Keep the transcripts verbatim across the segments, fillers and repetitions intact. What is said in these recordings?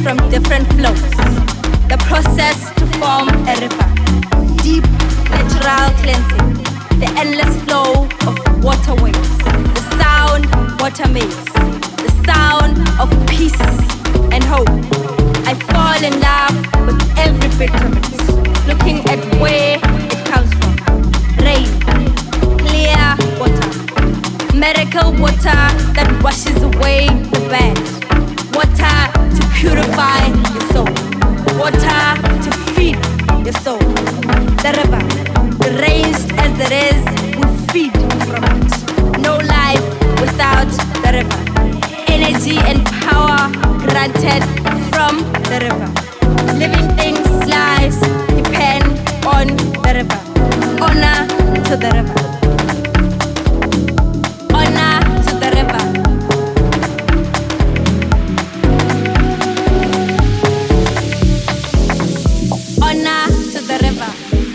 from different flows. The process to form a river. Deep natural cleansing. The endless flow of waterways. The sound water makes. The sound of peace and hope. I fall in love with every bit of it. Looking at where it comes from. Rain, clear water. Miracle water that washes away the bad. Water to purify your soul. Water to feed your soul. The river, deranged as it is, we feed from it. No life without the river. Energy and power granted from the river. Living things' lives depend on the river. Honor to the river. Honor to the river. Honor to the river.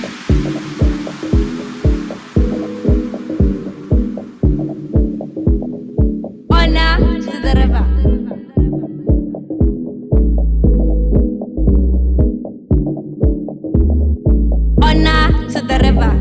Honor to the river. Honor to the river.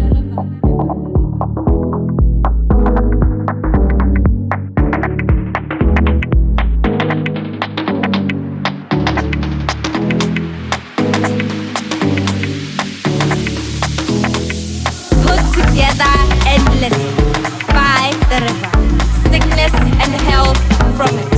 Put together endlessly by the river. Sickness and health from it.